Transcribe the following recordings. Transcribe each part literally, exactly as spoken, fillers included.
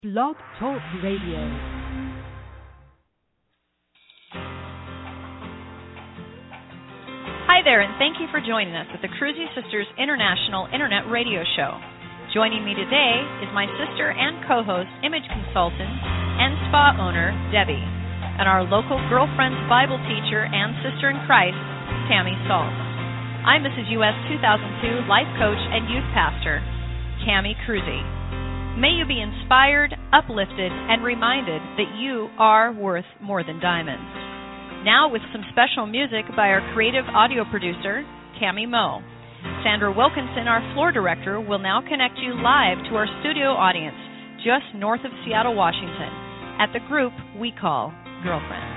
Blog Talk Radio. Hi there, and thank you for joining us at the Cruzy Sisters International Internet Radio Show. Joining me today is my sister and co-host, image consultant, and spa owner, Debbie, and our local Girlfriends Bible teacher and sister in Christ, Tammy Salt. I'm Missus U S two thousand two life coach and youth pastor, Tammy Cruzy. May you be inspired, uplifted, and reminded that you are worth more than diamonds. Now with some special music by our creative audio producer, Tammy Moe. Sandra Wilkinson, our floor director, will now connect you live to our studio audience just north of Seattle, Washington, at the group we call Girlfriends.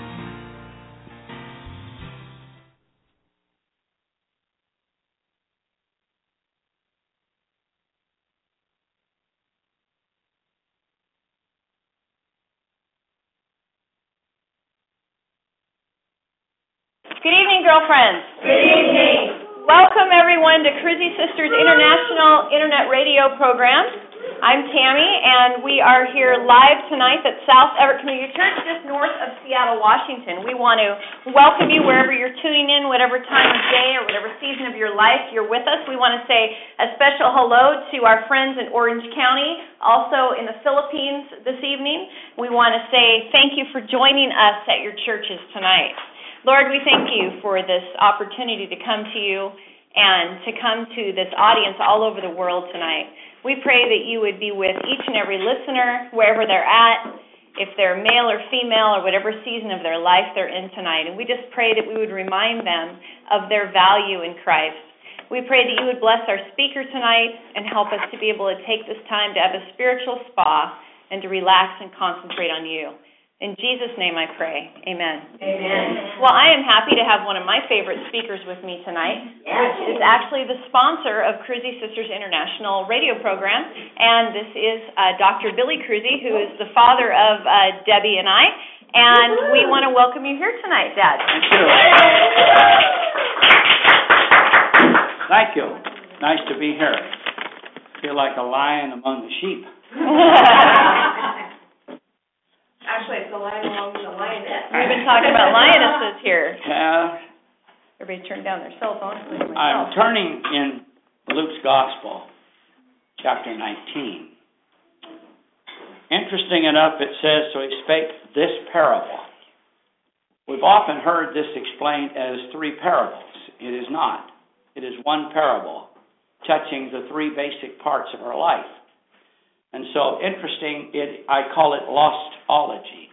Good evening, girlfriends. Good evening. Welcome, everyone, to Cruzy Sisters International Internet Radio Program. I'm Tammy, and we are here live tonight at South Everett Community Church, just north of Seattle, Washington. We want to welcome you wherever you're tuning in, whatever time of day or whatever season of your life you're with us. We want to say a special hello to our friends in Orange County, also in the Philippines this evening. We want to say thank you for joining us at your churches tonight. Lord, we thank you for this opportunity to come to you and to come to this audience all over the world tonight. We pray that you would be with each and every listener, wherever they're at, if they're male or female or whatever season of their life they're in tonight. And we just pray that we would remind them of their value in Christ. We pray that you would bless our speaker tonight and help us to be able to take this time to have a spiritual spa and to relax and concentrate on you. In Jesus' name I pray. Amen. Amen. Well, I am happy to have one of my favorite speakers with me tonight, which is actually the sponsor of Cruzy Sisters International radio program, and this is uh, Doctor Billy Cruzy, who is the father of uh, Debbie and I, and we want to welcome you here tonight, Dad. Thank you. Thank you. Nice to be here. I feel like a lion among the sheep. Actually, it's the lion along with the lioness. We've been talking about lionesses here. Yeah. Everybody turned down their cell phones. I'm turning in Luke's Gospel, chapter nineteen. Interesting enough, it says, so he spake this parable. We've often heard this explained as three parables. It is not. It is one parable touching the three basic parts of our life. And so, interesting, it, I call it lostology.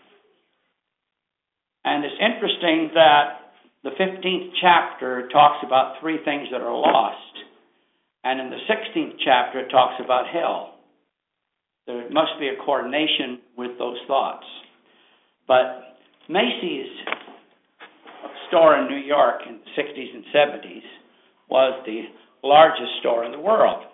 And it's interesting that the fifteenth chapter talks about three things that are lost. And in the sixteenth chapter, it talks about hell. There must be a coordination with those thoughts. But Macy's store in New York in the sixties and seventies was the largest store in the world.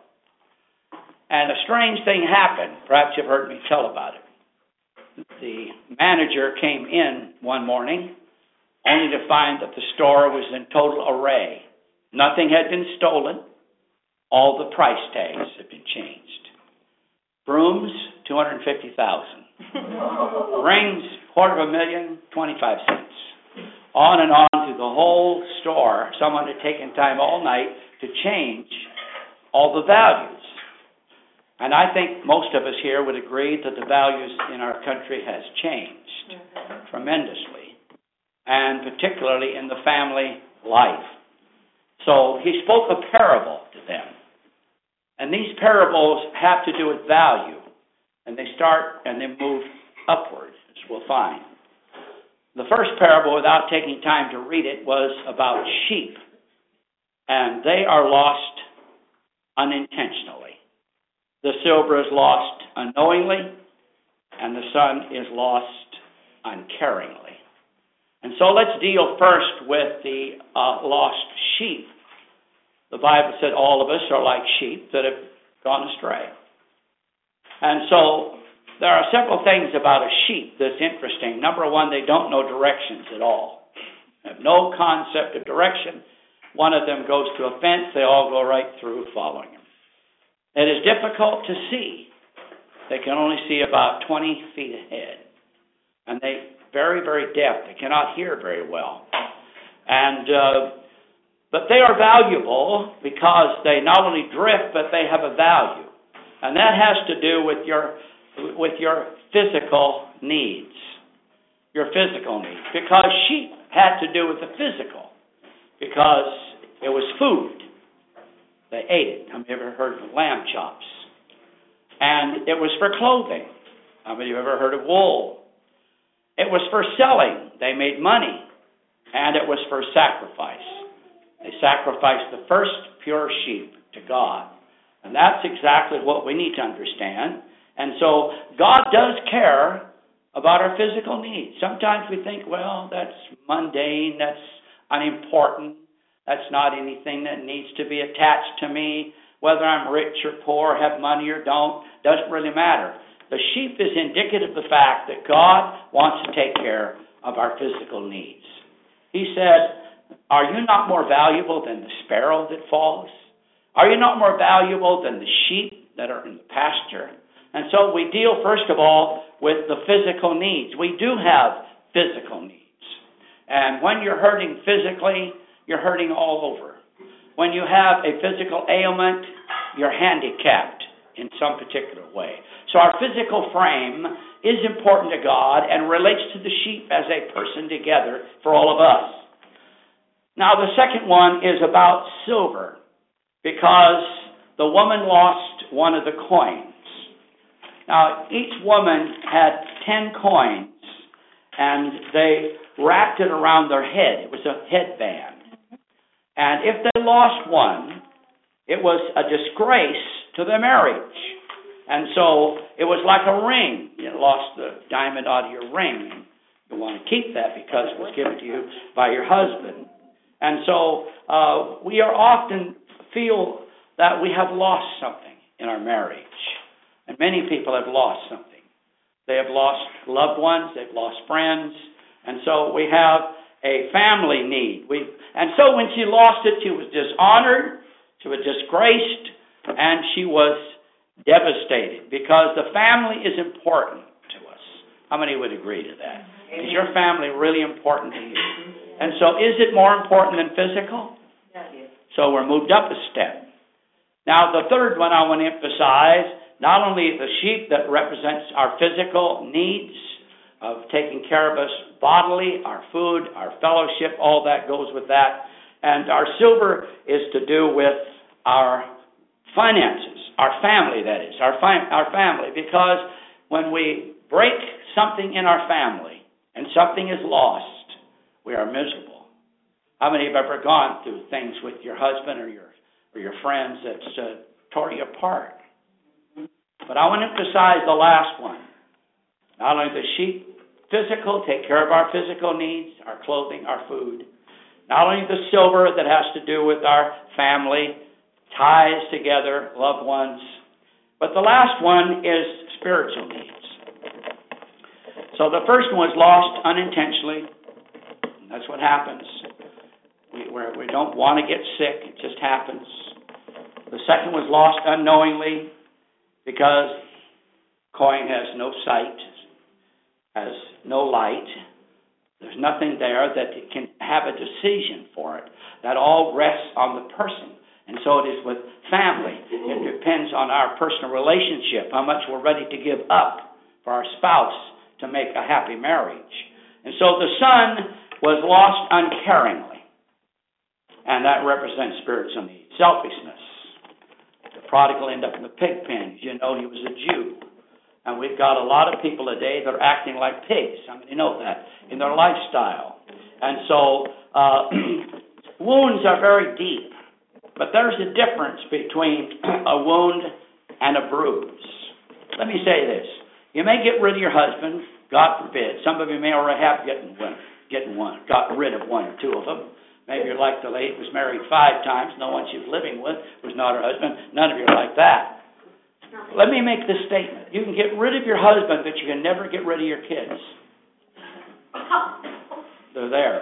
And a strange thing happened. Perhaps you've heard me tell about it. The manager came in one morning only to find that the store was in total array. Nothing had been stolen. All the price tags had been changed. Brooms, two hundred fifty thousand dollars. Rings, quarter of a million, twenty-five cents. On and on through the whole store. Someone had taken time all night to change all the values. And I think most of us here would agree that the values in our country has changed mm-hmm. tremendously, and particularly in the family life. So he spoke a parable to them. And these parables have to do with value, and they start and they move upward, as we'll find. The first parable, without taking time to read it, was about sheep, and they are lost unintentionally. The silver is lost unknowingly, and the son is lost uncaringly. And so let's deal first with the uh, lost sheep. The Bible said all of us are like sheep that have gone astray. And so there are several things about a sheep that's interesting. Number one, they don't know directions at all. They have no concept of direction. One of them goes to a fence, they all go right through following him. It is difficult to see They can only see about twenty feet ahead. And they very, very deaf. They cannot hear very well. And uh, but they are valuable because they not only drift, but they have a value. And that has to do with your with your physical needs. Your physical needs. Because sheep had to do with the physical. Because it was food. They ate it. Have you ever heard of lamb chops? And it was for clothing. How many of you have ever heard of wool? It was for selling. They made money. And it was for sacrifice. They sacrificed the first pure sheep to God. And that's exactly what we need to understand. And so God does care about our physical needs. Sometimes we think, well, that's mundane, that's unimportant, that's not anything that needs to be attached to me. Whether I'm rich or poor, have money or don't, doesn't really matter. The sheep is indicative of the fact that God wants to take care of our physical needs. He said, are you not more valuable than the sparrow that falls? Are you not more valuable than the sheep that are in the pasture? And so we deal, first of all, with the physical needs. We do have physical needs. And when you're hurting physically, you're hurting all over. When you have a physical ailment, you're handicapped in some particular way. So our physical frame is important to God and relates to the sheep as a person together for all of us. Now, the second one is about silver, because the woman lost one of the coins. Now, each woman had ten coins, and they wrapped it around their head. It was a headband. And if they lost one, it was a disgrace to their marriage. And so it was like a ring. You lost the diamond out of your ring. You want to keep that because it was given to you by your husband. And so uh, we are often feel that we have lost something in our marriage. And many people have lost something. They have lost loved ones. They've lost friends. And so we have a family need. We, and so when she lost it, she was dishonored, she was disgraced, and she was devastated because the family is important to us. How many would agree to that? Is your family really important to you? And so is it more important than physical? So we're moved up a step. Now the third one I want to emphasize, not only the sheep that represents our physical needs of taking care of us bodily, our food, our fellowship, all that goes with that. And our silver is to do with our finances, our family, that is, our, fi- our family. Because when we break something in our family and something is lost, we are miserable. How many have ever gone through things with your husband or your or your friends that's uh, tore you apart? But I want to emphasize the last one. Not only the sheep, physical, take care of our physical needs, our clothing, our food. Not only the silver that has to do with our family, ties together, loved ones. But the last one is spiritual needs. So the first one was lost unintentionally. That's what happens. We, we're, we don't want to get sick. It just happens. The second was lost unknowingly because coin has no sight, has no light. There's nothing there that can have a decision for it. That all rests on the person. And so it is with family. It depends on our personal relationship, how much we're ready to give up for our spouse to make a happy marriage. And so the son was lost uncaringly. And that represents spiritual need. Selfishness. The prodigal ended up in the pig pen. You know, he was a Jew. And we've got a lot of people today that are acting like pigs. I mean, you know that in their lifestyle. And so uh, wounds are very deep. But there's a difference between a wound and a bruise. Let me say this. You may get rid of your husband, God forbid. Some of you may already have gotten one, getting one, got rid of one or two of them. Maybe you're like the lady who was married five times. No one she was living with was not her husband. None of you are like that. Let me make this statement. You can get rid of your husband, but you can never get rid of your kids. They're there.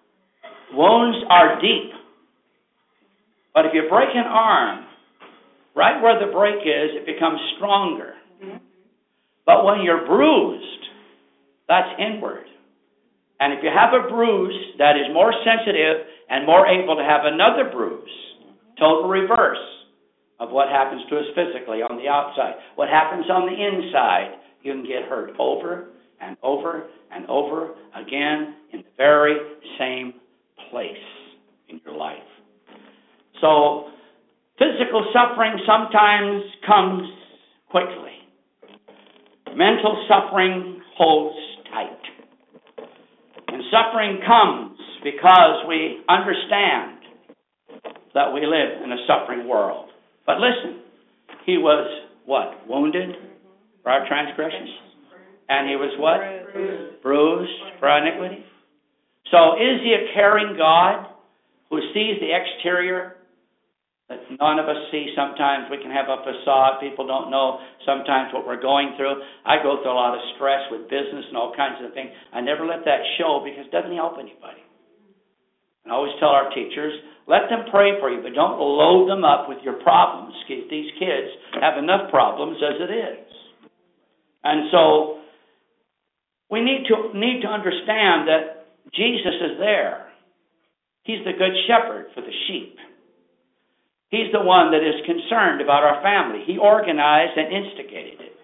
Wounds are deep. But if you break an arm, right where the break is, it becomes stronger. But when you're bruised, that's inward. And if you have a bruise that is more sensitive and more able to have another bruise, total reverse of what happens to us physically on the outside. What happens on the inside, you can get hurt over and over and over again in the very same place in your life. So, physical suffering sometimes comes quickly. Mental suffering holds tight. And suffering comes because we understand that we live in a suffering world. But listen, he was what? Wounded for our transgressions? And he was what? Bruised, Bruised for our iniquity. So is he a caring God who sees the exterior that none of us see? Sometimes we can have a facade. People don't know sometimes what we're going through. I go through a lot of stress with business and all kinds of things. I never let that show because it doesn't help anybody. And I always tell our teachers, let them pray for you, but don't load them up with your problems. These kids have enough problems as it is. And so we need to need to understand that Jesus is there. He's the good shepherd for the sheep. He's the one that is concerned about our family. He organized and instigated it.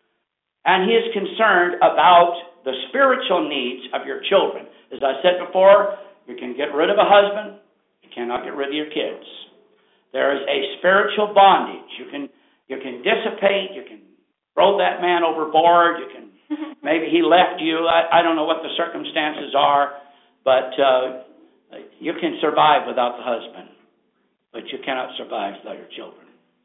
And he is concerned about the spiritual needs of your children. As I said before, you can get rid of a husband, you cannot get rid of your kids. There is a spiritual bondage. You can you can dissipate, you can throw that man overboard, you can maybe he left you. I, I don't know what the circumstances are, but uh, you can survive without the husband. But you cannot survive without your children.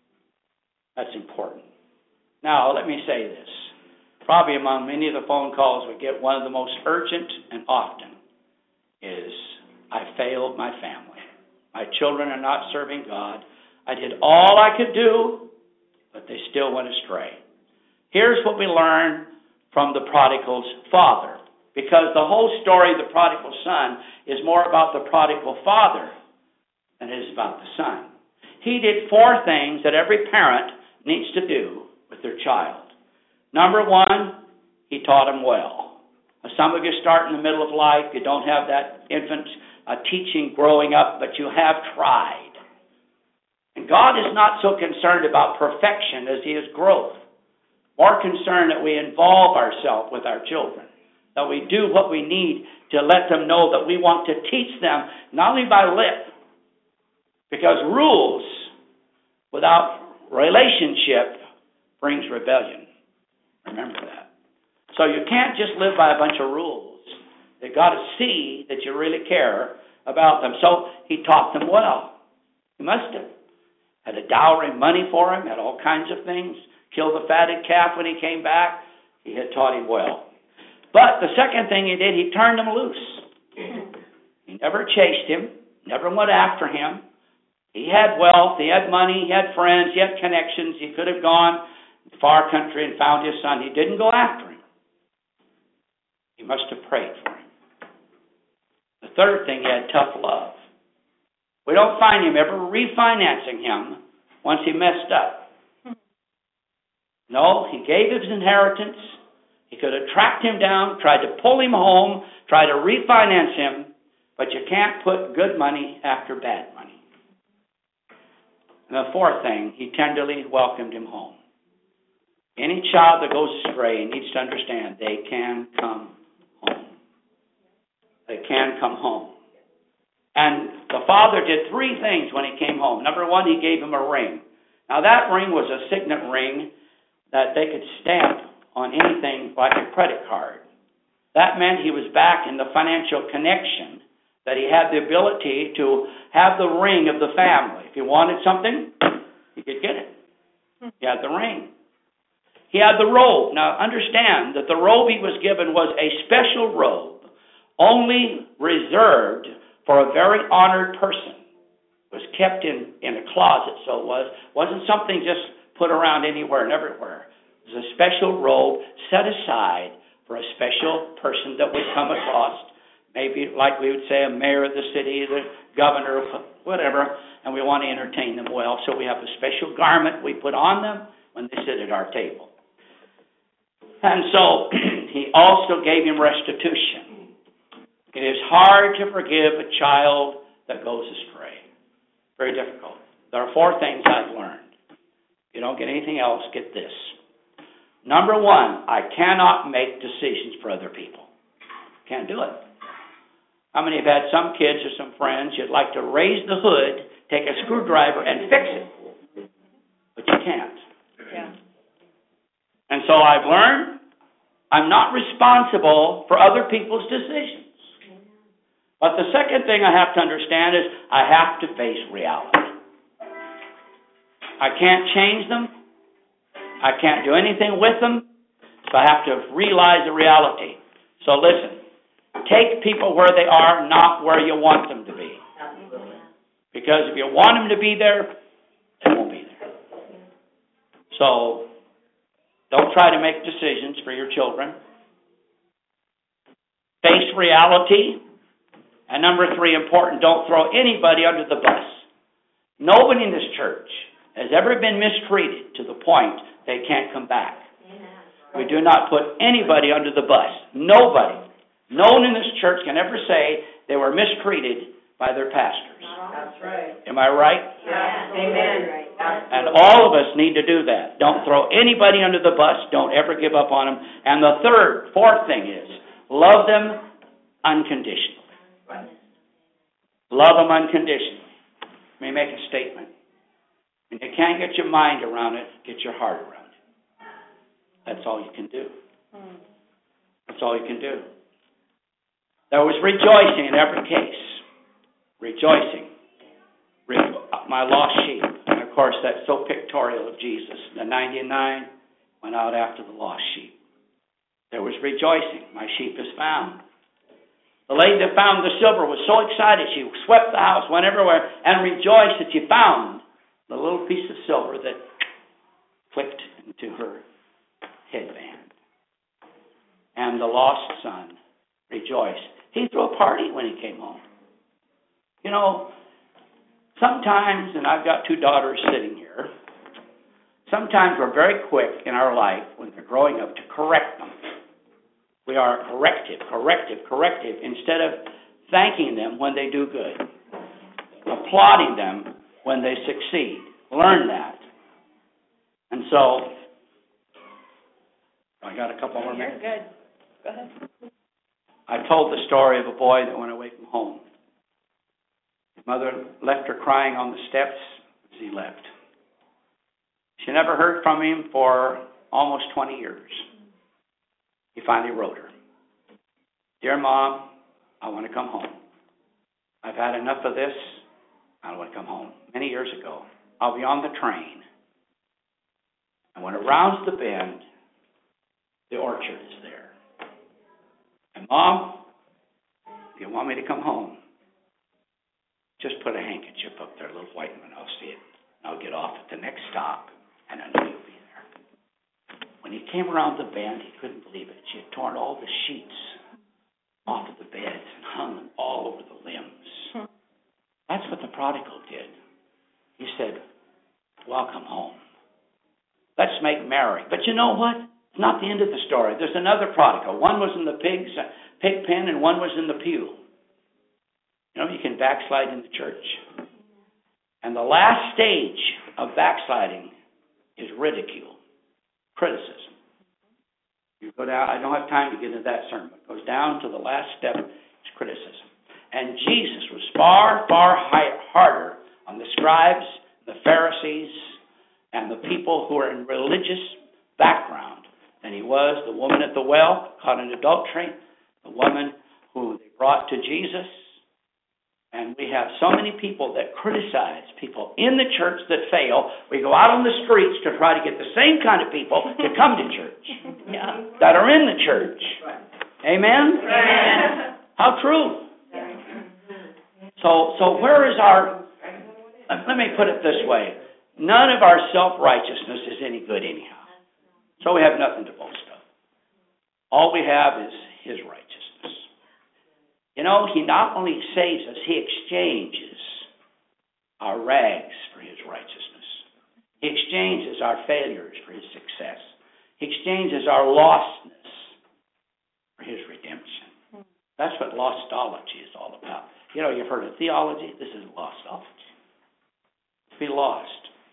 That's important. Now, let me say this. Probably among many of the phone calls we get, one of the most urgent and often is, I failed my family. My children are not serving God. I did all I could do, but they still went astray. Here's what we learn from the prodigal's father. Because the whole story of the prodigal son is more about the prodigal father than it is about the son. He did four things that every parent needs to do with their child. Number one, he taught him well. Now, some of you start in the middle of life. You don't have that infant uh, teaching growing up, but you have tried. And God is not so concerned about perfection as he is growth. More concerned that we involve ourselves with our children, that we do what we need to let them know that we want to teach them, not only by lip, because rules without relationship brings rebellion. Remember that. So you can't just live by a bunch of rules. They've got to see that you really care about them. So he taught them well. He must have. Had a dowry, money for him, had all kinds of things. Killed the fatted calf when he came back. He had taught him well. But the second thing he did, he turned him loose. He never chased him, never went after him. He had wealth, he had money, he had friends, he had connections. He could have gone to far country and found his son. He didn't go after him. He must have prayed for him. The third thing, he had tough love. We don't find him ever refinancing him once he messed up. No, he gave his inheritance. He could have tracked him down, tried to pull him home, tried to refinance him, but you can't put good money after bad money. And the fourth thing, he tenderly welcomed him home. Any child that goes astray needs to understand they can come home. They can come home. And the father did three things when he came home. Number one, he gave him a ring. Now that ring was a signet ring that they could stamp on anything like a credit card. That meant he was back in the financial connection, that he had the ability to have the ring of the family. If he wanted something, he could get it. He had the ring. He had the robe. Now understand that the robe he was given was a special robe, only reserved for a very honored person. It was kept in, in a closet, so it was. wasn't something just put around anywhere and everywhere. It was a special robe set aside for a special person that would come across, maybe like we would say a mayor of the city, the governor, whatever, and we want to entertain them well. So we have a special garment we put on them when they sit at our table. And so he also gave him restitution. It is hard to forgive a child that goes astray. Very difficult. There are four things I've learned. If you don't get anything else, get this. Number one, I cannot make decisions for other people. Can't do it. How many have had some kids or some friends you'd like to raise the hood, take a screwdriver, and fix it? But you can't. Yeah. And so I've learned I'm not responsible for other people's decisions. But the second thing I have to understand is I have to face reality. I can't change them. I can't do anything with them. So I have to realize the reality. So listen, take people where they are, not where you want them to be. Because if you want them to be there, they won't be there. So don't try to make decisions for your children. Face reality. And number three, important, don't throw anybody under the bus. Nobody in this church has ever been mistreated to the point they can't come back. We do not put anybody under the bus. Nobody. No one in this church can ever say they were mistreated by their pastors. That's right. Am I right? Yeah. Amen. And all of us need to do that. Don't throw anybody under the bus. Don't ever give up on them. And the third, fourth thing is, love them unconditionally. Love them unconditionally. Let me make a statement. When you can't get your mind around it, get your heart around it. That's all you can do. That's all you can do. There was rejoicing in every case. Rejoicing. My lost sheep. And of course, that's so pictorial of Jesus. The ninety-nine went out after the lost sheep. There was rejoicing. My sheep is found. The lady that found the silver was so excited. She swept the house, went everywhere, and rejoiced that she found the little piece of silver that clicked into her headband. And the lost son rejoiced. He threw a party when he came home. You know, sometimes, and I've got two daughters sitting here, sometimes we're very quick in our life when they're growing up to correct them. We are corrective, corrective, corrective, instead of thanking them when they do good, applauding them when they succeed. Learn that. And so, I got a couple more minutes. You're good. Go ahead. I told the story of a boy that went away from home. His mother left her crying on the steps as he left. She never heard from him for almost twenty years. He finally wrote her. Dear Mom, I want to come home. I've had enough of this. I want to come home. Many years ago, I'll be on the train. And when it rounds the bend, the orchard is there. And Mom, if you want me to come home, just put a handkerchief up there, a little white one, I'll see it. I'll get off at the next stop, and I know you'll be there. When he came around the bend, he couldn't believe it. She had torn all the sheets off of the beds and hung them all over the limbs. Hmm. That's what the prodigal did. He said, welcome home. Let's make merry. But you know what? It's not the end of the story. There's another prodigal. One was in the pig's, pig pen and one was in the pew. You know, you can backslide in the church. And the last stage of backsliding is ridicule. Criticism. You go down, I don't have time to get into that sermon. It goes down to the last step, is criticism. And Jesus was far, far high, harder on the scribes, the Pharisees, and the people who are in religious background than he was the woman at the well caught in adultery, the woman who they brought to Jesus. And we have so many people that criticize people in the church that fail. We go out on the streets to try to get the same kind of people to come to church Yeah. that are in the church. Amen? Amen. How true. So, so where is our... Let me put it this way. None of our self-righteousness is any good anyhow. So we have nothing to boast of. All we have is his righteousness. You know, he not only saves us, he exchanges our rags for his righteousness. He exchanges our failures for his success. He exchanges our lostness for his redemption. That's what lostology is all about. You know, you've heard of theology. This is lostology. To be lost.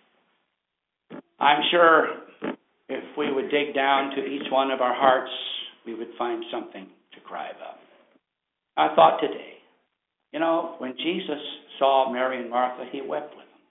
I'm sure if we would dig down to each one of our hearts, we would find something to cry about. I thought today, you know, when Jesus saw Mary and Martha, he wept with them.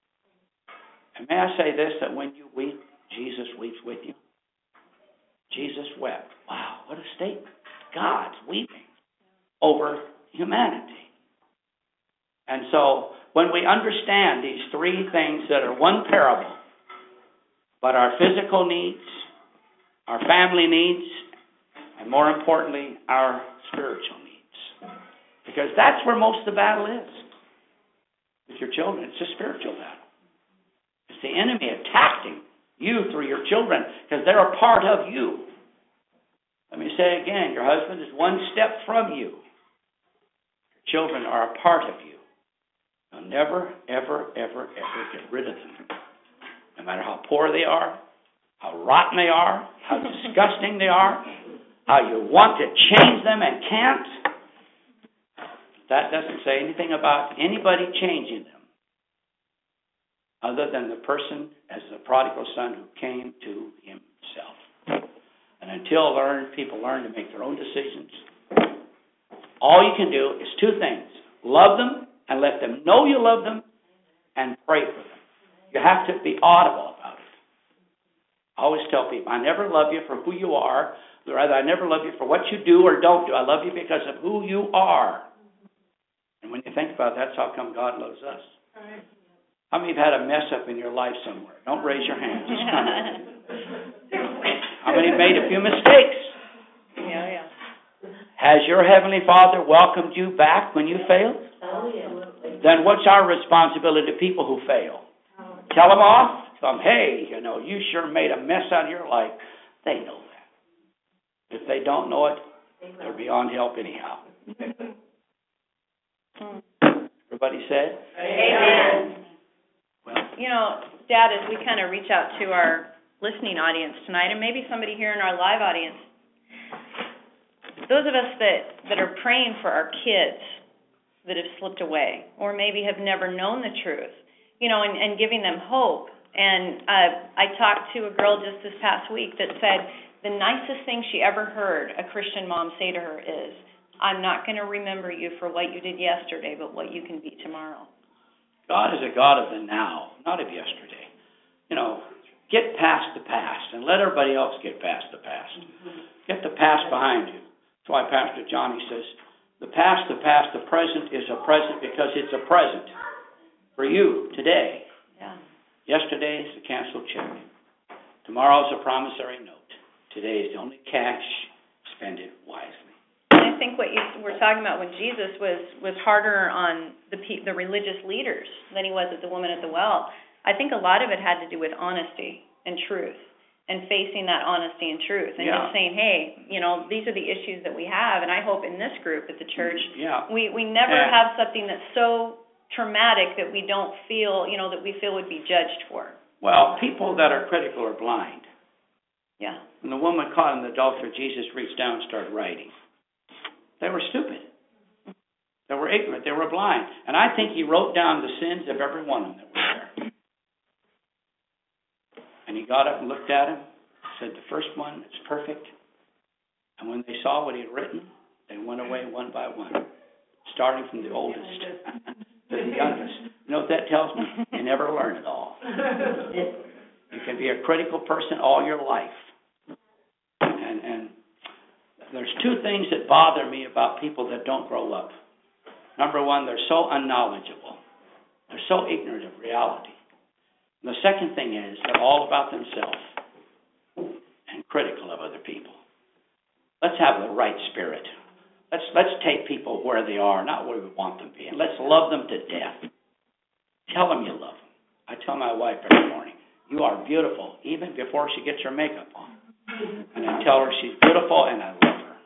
And may I say this, that when you weep, Jesus weeps with you. Jesus wept. Wow, what a statement. God's weeping over humanity. And so when we understand these three things that are one parable, but our physical needs, our family needs, and more importantly, our spiritual needs. Because that's where most of the battle is. With your children, it's a spiritual battle. It's the enemy attacking you through your children because they're a part of you. Let me say again, your husband is one step from you. Your children are a part of you. You'll never, ever, ever, ever get rid of them. No matter how poor they are, how rotten they are, how disgusting they are, how you want to change them and can't. That doesn't say anything about anybody changing them other than the person as the prodigal son who came to himself. And until learn, people learn to make their own decisions, all you can do is two things. Love them and let them know you love them and pray for them. You have to be audible about it. I always tell people, I never love you for who you are. Rather, I never love you for what you do or don't do. I love you because of who you are. And when you think about it, that's how come God loves us. Right. How many have had a mess up in your life somewhere? Don't raise your hand. Just come. How many have made a few mistakes? Yeah, yeah. Has your Heavenly Father welcomed you back when you failed? Oh, yeah. Then what's our responsibility to people who fail? Tell them off? Tell them, hey, you know, you sure made a mess out of your life. They know that. If they don't know it, they're beyond help anyhow. Everybody said? Amen. Well, you know, Dad, as we kind of reach out to our listening audience tonight, and maybe somebody here in our live audience, those of us that, that are praying for our kids that have slipped away or maybe have never known the truth, you know, and, and giving them hope. And uh, I talked to a girl just this past week that said the nicest thing she ever heard a Christian mom say to her is, I'm not going to remember you for what you did yesterday, but what you can be tomorrow. God is a God of the now, not of yesterday. You know, get past the past and let everybody else get past the past. Mm-hmm. Get the past behind you. That's why Pastor Johnny says, the past, the past, the present is a present because it's a present for you today. Yeah. Yesterday is a canceled check. Tomorrow is a promissory note. Today is the only cash. Spend it wisely. I think what you were talking about when Jesus was, was harder on the the religious leaders than he was at the woman at the well, I think a lot of it had to do with honesty and truth and facing that honesty and truth and yeah. just saying, hey, you know, these are the issues that we have, and I hope in this group at the church yeah. we, we never yeah. have something that's so traumatic that we don't feel, you know, that we feel would be judged for. Well, people that are critical are blind. Yeah. When the woman caught in the adultery, Jesus reached down and started writing. They were stupid. They were ignorant. They were blind. And I think he wrote down the sins of every one of them that were there. And he got up and looked at him, said, the first one is perfect. And when they saw what he had written, they went away one by one, starting from the oldest to the youngest. You know what that tells me? You never learn it all. You can be a critical person all your life. And, and there's two things that bother me about people that don't grow up. Number one, they're so unknowledgeable. They're so ignorant of reality. And the second thing is they're all about themselves and critical of other people. Let's have the right spirit. Let's let's take people where they are, not where we want them to be. And let's love them to death. Tell them you love them. I tell my wife every morning, you are beautiful, even before she gets her makeup on. And I tell her she's beautiful and I love her.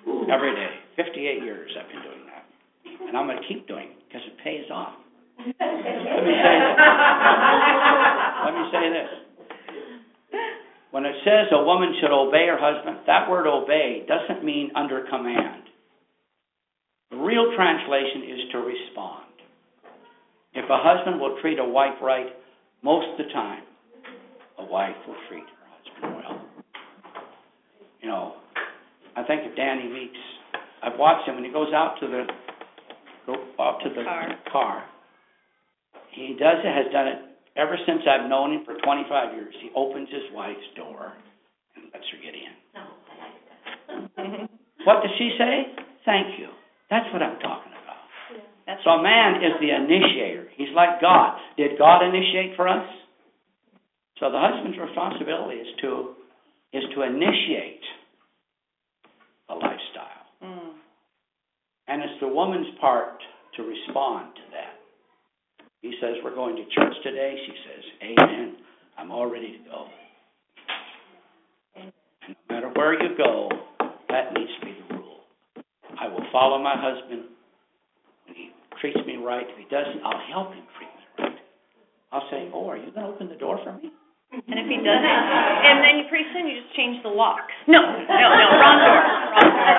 every day. fifty-eight years I've been doing that. And I'm going to keep doing it because it pays off. Let me say this. Let me say this. When it says a woman should obey her husband, that word obey doesn't mean under command. The real translation is to respond. If a husband will treat a wife right, most of the time, a wife will treat her husband well. You know, I think of Danny Meeks. I've watched him when he goes out to the go out to the car. car. He does it, has done it ever since I've known him for twenty-five years. He opens his wife's door and lets her get in. No, I like that. What does she say? Thank you. That's what I'm talking about. That's So a man is the initiator. He's like God. Did God initiate for us? So the husband's responsibility is to is to initiate a lifestyle. Mm. And it's the woman's part to respond to that. He says, we're going to church today. She says, amen. I'm all ready to go. And no matter where you go, that needs to be the rule. I will follow my husband. When he treats me right, if he doesn't, I'll help him treat me right. I'll say, oh, are you going to open the door for me? And if he doesn't, and then you pretty soon you just change the locks. No, no, no, wrong door, wrong door.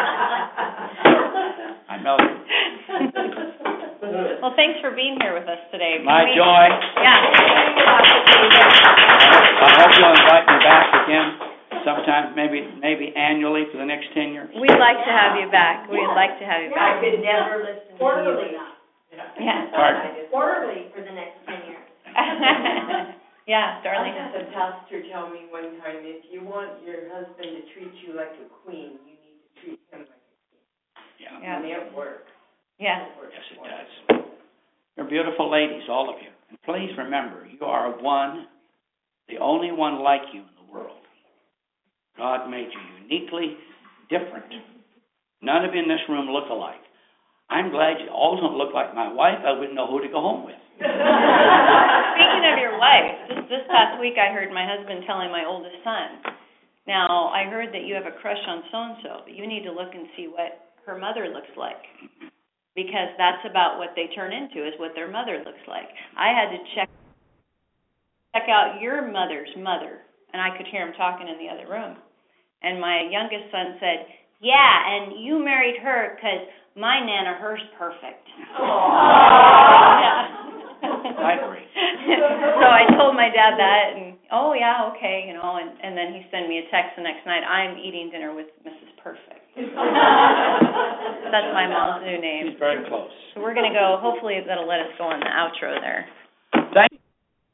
I know you. Well, thanks for being here with us today. Can My we- joy. Yeah. I hope you'll invite me back again sometime, maybe maybe annually for the next ten years. We'd like to have you back. We'd like to have you I back. could never listen to you Quarterly. enough. Yeah. Pardon? Quarterly for the next ten years. Yeah, I darling. had a pastor tell me one time, if you want your husband to treat you like a queen, you need to treat him like a queen. Yeah. Yeah. And it works. Yeah. It works. Yes, it does. You're beautiful ladies, all of you. And please remember, you are one, the only one like you in the world. God made you uniquely different. None of you in this room look alike. I'm glad you all don't look like my wife. I wouldn't know who to go home with. Speaking of your wife, just this past week I heard my husband telling my oldest son, now, I heard that you have a crush on so-and-so, but you need to look and see what her mother looks like. Because that's about what they turn into, is what their mother looks like. I had to check check out your mother's mother, and I could hear him talking in the other room. And my youngest son said, yeah, and you married her because my Nana, her's perfect. Yeah. I agree. So I told my dad that, and, oh, yeah, okay, you know, and, and then he sent me a text the next night, I'm eating dinner with Missus Perfect. That's my mom's new name. She's very close. So we're going to go, hopefully that'll let us go on the outro there. Thank you.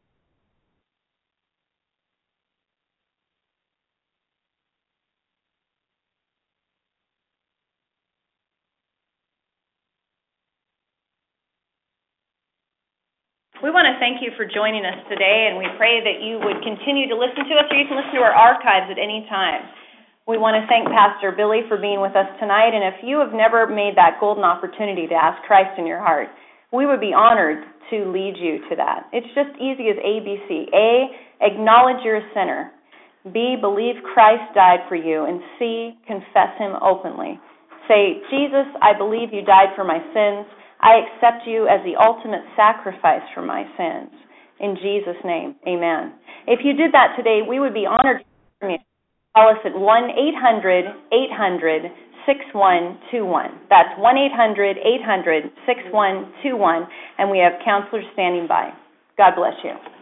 We want to thank you for joining us today, and we pray that you would continue to listen to us, or you can listen to our archives at any time. We want to thank Pastor Billy for being with us tonight, and if you have never made that golden opportunity to ask Christ in your heart, we would be honored to lead you to that. It's just easy as A B C. A, acknowledge you're a sinner. B, believe Christ died for you. And C, confess him openly. Say, Jesus, I believe you died for my sins. I accept you as the ultimate sacrifice for my sins. In Jesus' name, amen. If you did that today, we would be honored to hear from you. Call us at one eight hundred eight hundred six one two one. That's one eight hundred eight hundred six one two one, and we have counselors standing by. God bless you.